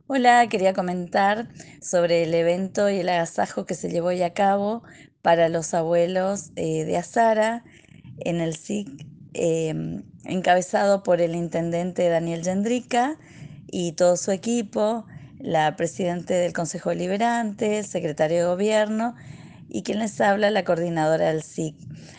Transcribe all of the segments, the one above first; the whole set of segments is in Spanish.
Hola, quería comentar sobre el evento y el agasajo que se llevó hoy a cabo para los abuelos de Azara en el SIC, encabezado por el intendente Daniel Yendrica y todo su equipo, la presidenta del Consejo Deliberante, el secretario de Gobierno y quien les habla, la coordinadora del SIC.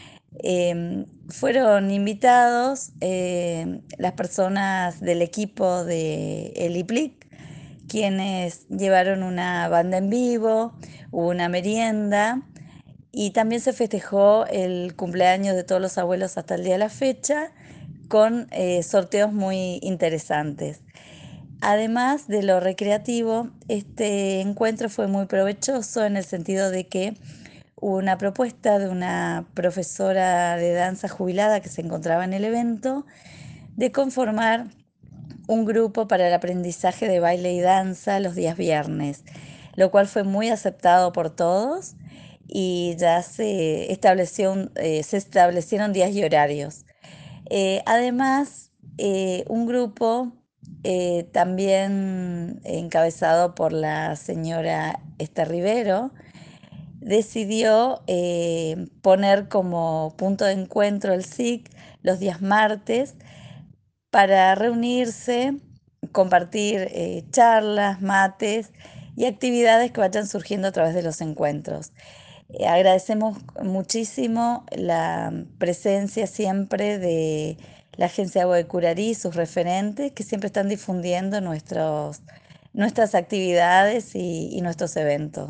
Fueron invitados las personas del equipo de El IPLIC, quienes llevaron una banda en vivo, hubo una merienda y también se festejó el cumpleaños de todos los abuelos hasta el día de la fecha con sorteos muy interesantes. Además de lo recreativo, este encuentro fue muy provechoso en el sentido de que hubo una propuesta de una profesora de danza jubilada que se encontraba en el evento de conformar un grupo para el aprendizaje de baile y danza los días viernes, lo cual fue muy aceptado por todos y ya se establecieron días y horarios. Además, un grupo también encabezado por la señora Esther Rivero decidió poner como punto de encuentro el SIC los días martes para reunirse, compartir charlas, mates y actividades que vayan surgiendo a través de los encuentros. Agradecemos muchísimo la presencia siempre de la Agencia de Agua de Curarí y sus referentes que siempre están difundiendo nuestras actividades y nuestros eventos.